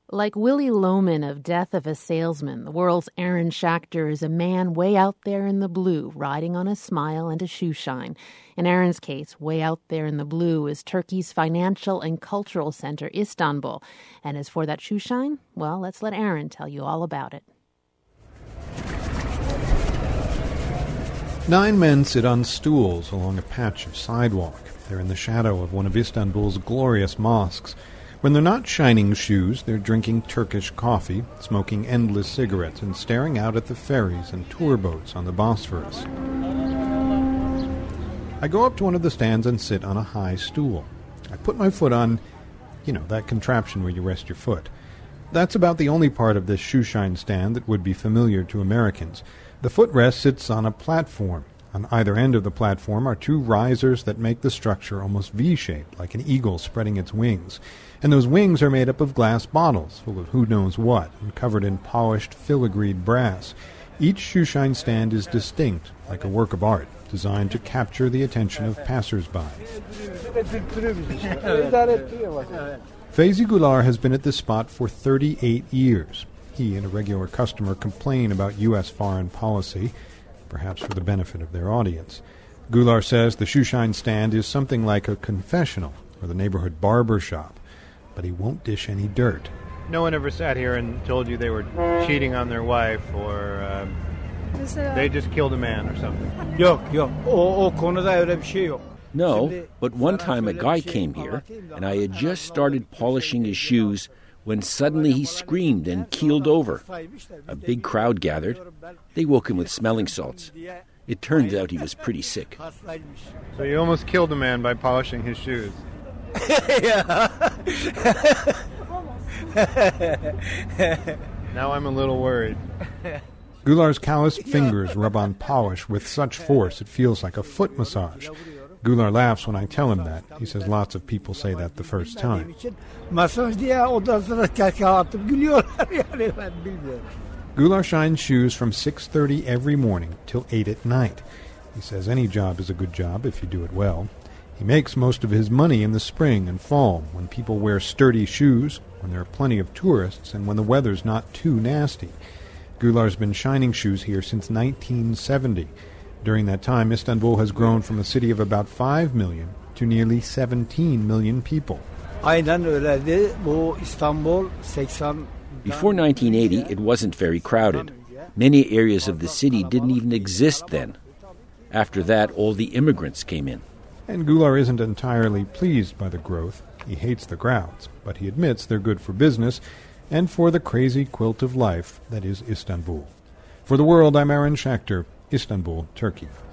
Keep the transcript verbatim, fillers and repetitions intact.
Like Willy Loman of Death of a Salesman, the world's Aaron Schachter is a man way out there in the blue, riding on a smile and a shoe shine. In Aaron's case, way out there in the blue is Turkey's financial and cultural center, Istanbul. And as for that shoe shine, well, let's let Aaron tell you all about it. Nine men sit on stools along a patch of sidewalk. They're in the shadow of one of Istanbul's glorious mosques. When they're not shining shoes, they're drinking Turkish coffee, smoking endless cigarettes, and staring out at the ferries and tour boats on the Bosphorus. I go up to one of the stands and sit on a high stool. I put my foot on, you know, that contraption where you rest your foot. That's about the only part of this shoeshine stand that would be familiar to Americans. The footrest sits on a platform. On either end of the platform are two risers that make the structure almost V-shaped, like an eagle spreading its wings. And those wings are made up of glass bottles, full of who knows what, and covered in polished, filigreed brass. Each shoeshine stand is distinct, like a work of art, designed to capture the attention of passers-by. Feyzi Gular has been at this spot for thirty-eight years. He and a regular customer complain about U S foreign policy, perhaps for the benefit of their audience. Gular says the shoeshine stand is something like a confessional or the neighborhood barber shop, but he won't dish any dirt. No one ever sat here and told you they were cheating on their wife or um, they just killed a man or something? No, but one time a guy came here, and I had just started polishing his shoes when suddenly he screamed and keeled over. A big crowd gathered. They woke him with smelling salts. It turns out he was pretty sick. So you almost killed a man by polishing his shoes. Now I'm a little worried. Gular's calloused fingers rub on polish with such force it feels like a foot massage. Gular laughs when I tell him that. He says lots of people say that the first time. Gular shines shoes from six thirty every morning till eight at night. He says any job is a good job if you do it well. He makes most of his money in the spring and fall, when people wear sturdy shoes, when there are plenty of tourists, and when the weather's not too nasty. Gular's been shining shoes here since nineteen seventy. During that time, Istanbul has grown from a city of about five million to nearly seventeen million people. Before nineteen eighty, it wasn't very crowded. Many areas of the city didn't even exist then. After that, all the immigrants came in. And Gular isn't entirely pleased by the growth. He hates the crowds, but he admits they're good for business and for the crazy quilt of life that is Istanbul. For The World, I'm Aaron Schachter, Istanbul, Turkey.